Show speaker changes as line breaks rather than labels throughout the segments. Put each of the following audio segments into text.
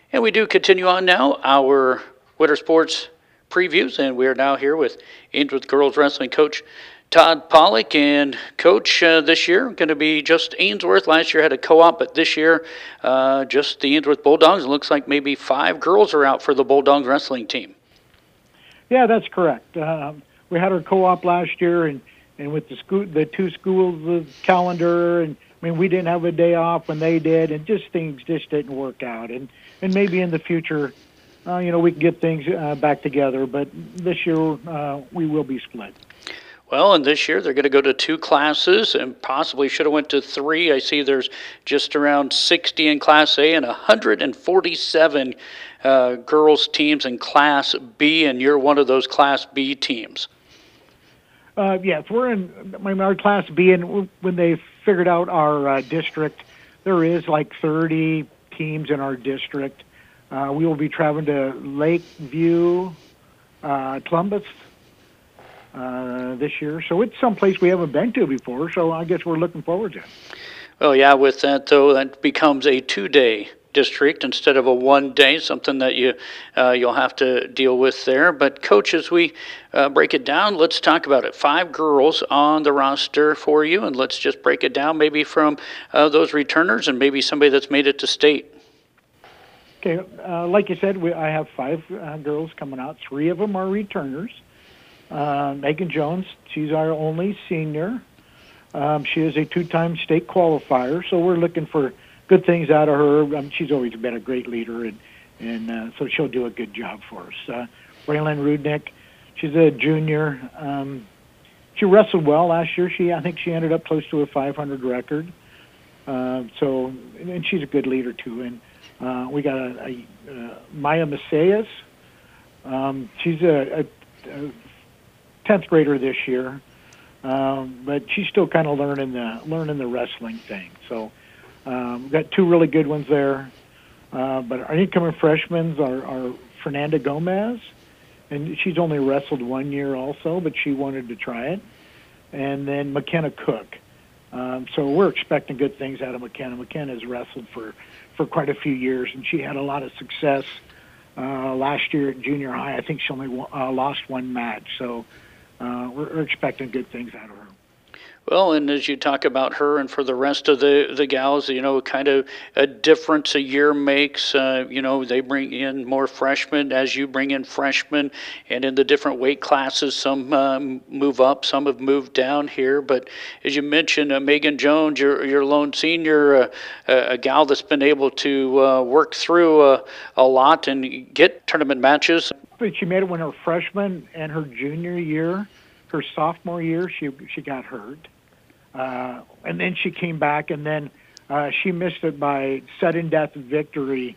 And we do continue on now our winter sports previews, and we are now here with Ainsworth Girls Wrestling coach Todd Pollock. And coach, this year going to be just Ainsworth. Last year had a co-op, but this year just the Ainsworth Bulldogs. It looks like maybe 5 girls are out for the Bulldogs wrestling team.
Yeah, that's correct. We had our co-op last year, and with the two schools' calendar, and I mean, we didn't have a day off when they did, and things just didn't work out. And maybe in the future, we can get things back together. But this year, we will be split.
Well, and this year they're going to go to 2 classes and possibly should have went to 3. I see there's just around 60 in Class A and 147 girls teams in Class B, and you're one of those Class B teams.
Yes, we're in our Class B, and when they figured out our district, there is like 30 teams in our district. We will be traveling to Lakeview, Columbus this year. So it's someplace we haven't been to before, so I guess we're looking forward to it.
Well, yeah, with that, though, that becomes a 2-day district instead of a 1-day, something that you'll have to deal with there. But, Coach, as we break it down, let's talk about it. 5 girls on the roster for you, and let's just break it down maybe from those returners and maybe somebody that's made it to state.
Okay, like you said, I have 5 girls coming out. 3 of them are returners. Megan Jones, she's our only senior. She is a 2-time state qualifier, so we're looking for good things out of her. She's always been a great leader, and so she'll do a good job for us. Braylon Rudnick, she's a junior. She wrestled well last year. I think she ended up close to a 500 record. And she's a good leader too. And we got a Maya Macias. She's a 10th grader this year, but she's still kind of learning the wrestling thing. So we've got 2 really good ones there. But our incoming freshmen are Fernanda Gomez, and she's only wrestled 1 year also, but she wanted to try it. And then McKenna Cook. So we're expecting good things out of McKenna. McKenna has wrestled for quite a few years, and she had a lot of success last year at junior high. I think she only lost 1 match. So we're expecting good things out of her.
Well, and as you talk about her and for the rest of the gals, kind of a difference a year makes. They bring in more freshmen as you bring in freshmen, and in the different weight classes, some move up, some have moved down here. But as you mentioned, Megan Jones, your lone senior, a gal that's been able to work through a lot and get tournament matches.
But she made it when her freshman and her junior year. Her sophomore year, she got hurt. And then she came back, and then she missed it by sudden death victory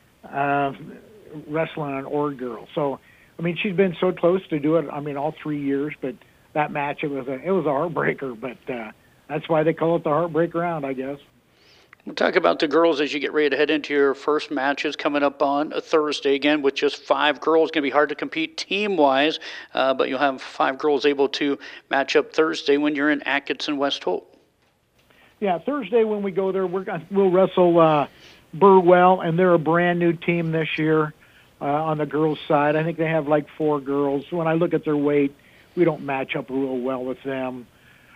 wrestling on Ord Girl. So, I mean, she's been so close to do it, all 3 years, but that match, it was a heartbreaker, but that's why they call it the Heartbreak Round, I guess.
We'll talk about the girls as you get ready to head into your first matches coming up on a Thursday again with just 5 girls. It's going to be hard to compete team-wise, but you'll have 5 girls able to match up Thursday when you're in Atkinson, West Holt.
Yeah, Thursday when we go there, we'll wrestle Burwell, and they're a brand-new team this year on the girls' side. I think they have like 4 girls. When I look at their weight, we don't match up real well with them.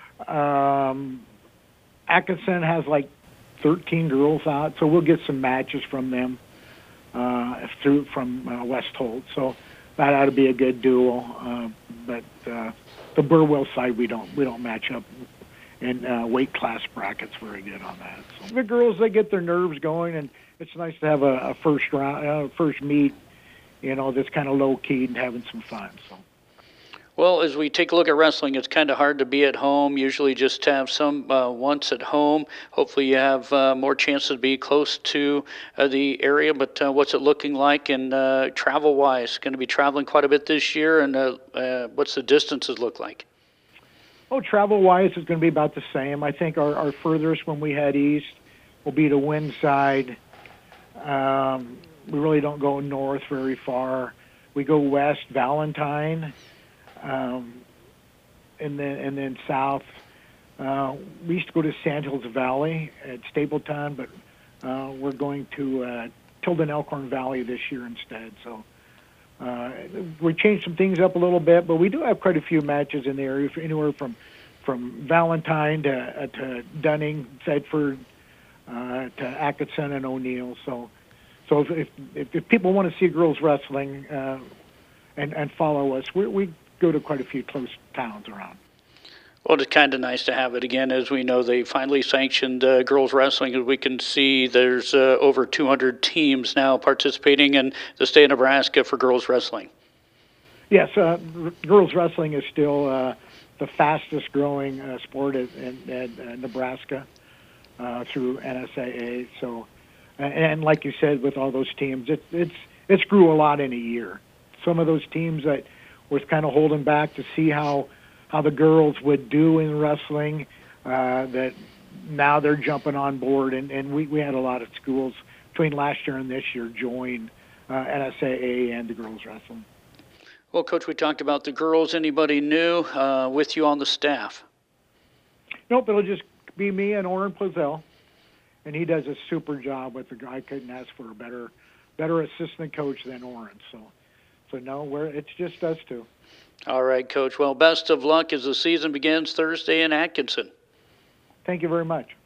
Atkinson has like 13 girls out, so we'll get some matches from them from West Holt. So that ought to be a good duel. But the Burwell side, we don't match up in weight class brackets very good on that. So the girls, they get their nerves going, and it's nice to have a first meet, that's kind of low key and having some fun. So.
Well, as we take a look at wrestling, it's kind of hard to be at home. Usually just have some once at home. Hopefully you have more chances to be close to the area. But what's it looking like? And travel-wise, going to be traveling quite a bit this year. And what's the distances look like?
Oh, travel-wise, it's going to be about the same. I think our furthest when we head east will be to Windside. We really don't go north very far. We go west, Valentine. And then south. We used to go to Sand Hills Valley at Stapleton, but we're going to Tilden Elkhorn Valley this year instead. So we changed some things up a little bit, but we do have quite a few matches in the area, anywhere from Valentine to Dunning, Thedford, to Atkinson and O'Neill. So if people want to see girls wrestling and follow us, we go to quite a few close towns around.
Well, it's kind of nice to have it again. As we know, they finally sanctioned girls wrestling. As we can see, there's over 200 teams now participating in the state of Nebraska for girls wrestling.
Yes, girls wrestling is still the fastest growing sport in Nebraska through NSAA. So, and like you said, with all those teams, it's grew a lot in a year. Some of those teams that was kind of holding back to see how the girls would do in wrestling, that now they're jumping on board, and we had a lot of schools between last year and this year join NSAA and the girls wrestling.
Well, Coach, we talked about the girls. Anybody new with you on the staff?
Nope, it'll just be me and Oren Plazell, and he does a super job with the guy. I couldn't ask for a better assistant coach than Oren. So no, it's just us two.
All right, Coach. Well, best of luck as the season begins Thursday in Atkinson.
Thank you very much.